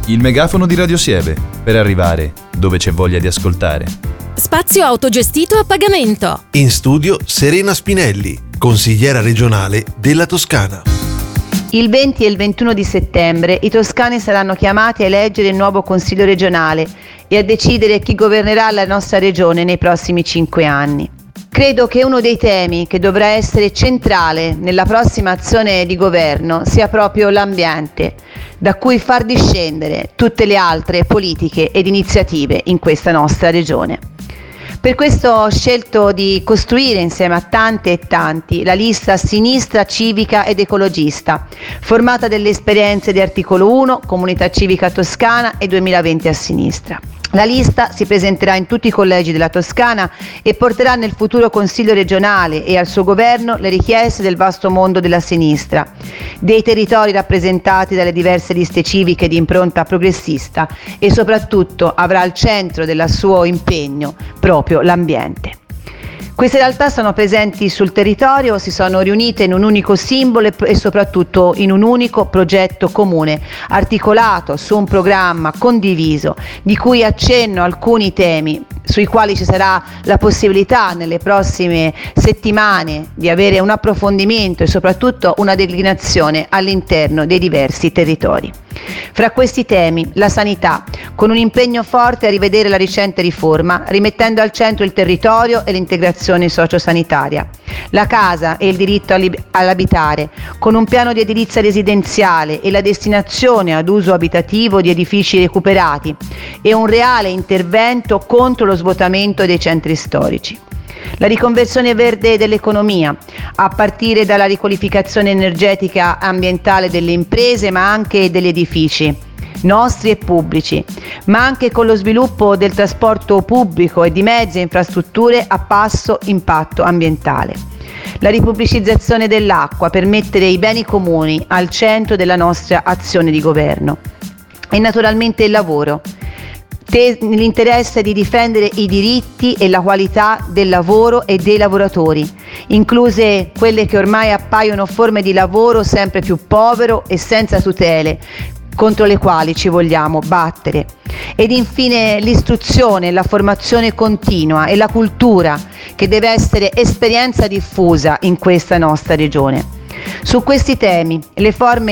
Il megafono di Radio Sieve, per arrivare dove c'è voglia di ascoltare. Spazio autogestito a pagamento. In studio Serena Spinelli, consigliera regionale della Toscana. Il 20 e il 21 di settembre i toscani saranno chiamati a eleggere il nuovo Consiglio regionale e a decidere chi governerà la nostra regione nei prossimi 5 anni. Credo che uno dei temi che dovrà essere centrale nella prossima azione di governo sia proprio l'ambiente, da cui far discendere tutte le altre politiche ed iniziative in questa nostra regione. Per questo ho scelto di costruire insieme a tante e tanti la lista Sinistra Civica ed Ecologista, formata dalle esperienze di Articolo 1, Comunità Civica Toscana e 2020 a Sinistra. La lista si presenterà in tutti i collegi della Toscana e porterà nel futuro Consiglio regionale e al suo governo le richieste del vasto mondo della sinistra, dei territori rappresentati dalle diverse liste civiche di impronta progressista e soprattutto avrà al centro del suo impegno proprio l'ambiente. Queste realtà sono presenti sul territorio, si sono riunite in un unico simbolo e soprattutto in un unico progetto comune, articolato su un programma condiviso, di cui accenno alcuni temi sui quali ci sarà la possibilità nelle prossime settimane di avere un approfondimento e soprattutto una declinazione all'interno dei diversi territori. Fra questi temi, la sanità, con un impegno forte a rivedere la recente riforma, rimettendo al centro il territorio e l'integrazione sociosanitaria. La casa e il diritto all'abitare, con un piano di edilizia residenziale e la destinazione ad uso abitativo di edifici recuperati e un reale intervento contro lo svuotamento dei centri storici. La riconversione verde dell'economia, a partire dalla riqualificazione energetica ambientale delle imprese ma anche degli edifici nostri e pubblici, ma anche con lo sviluppo del trasporto pubblico e di mezzi e infrastrutture a basso impatto ambientale. La ripubblicizzazione dell'acqua per mettere i beni comuni al centro della nostra azione di governo. E naturalmente il lavoro, nell'interesse di difendere i diritti e la qualità del lavoro e dei lavoratori, incluse quelle che ormai appaiono forme di lavoro sempre più povero e senza tutele, contro le quali ci vogliamo battere. Ed infine l'istruzione, la formazione continua e la cultura, che deve essere esperienza diffusa in questa nostra regione. Su questi temi, le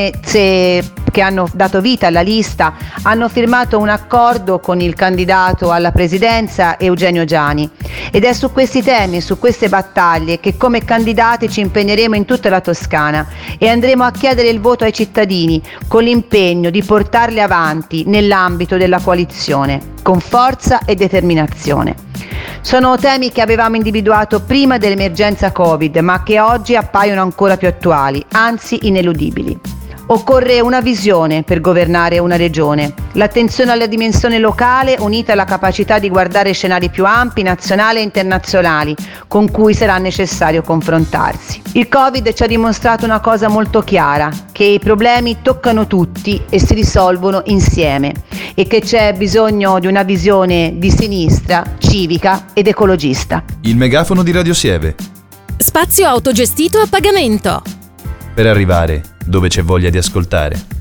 forze che hanno dato vita alla lista hanno firmato un accordo con il candidato alla presidenza Eugenio Giani, ed è su questi temi e su queste battaglie che come candidati ci impegneremo in tutta la Toscana e andremo a chiedere il voto ai cittadini con l'impegno di portarli avanti nell'ambito della coalizione, con forza e determinazione. Sono temi che avevamo individuato prima dell'emergenza Covid, ma che oggi appaiono ancora più attuali, anzi ineludibili. Occorre una visione per governare una regione, l'attenzione alla dimensione locale unita alla capacità di guardare scenari più ampi, nazionali e internazionali, con cui sarà necessario confrontarsi. Il Covid ci ha dimostrato una cosa molto chiara, che i problemi toccano tutti e si risolvono insieme e che c'è bisogno di una visione di sinistra, civica ed ecologista. Il megafono di Radio Sieve, Spazio autogestito a pagamento. per arrivare dove c'è voglia di ascoltare.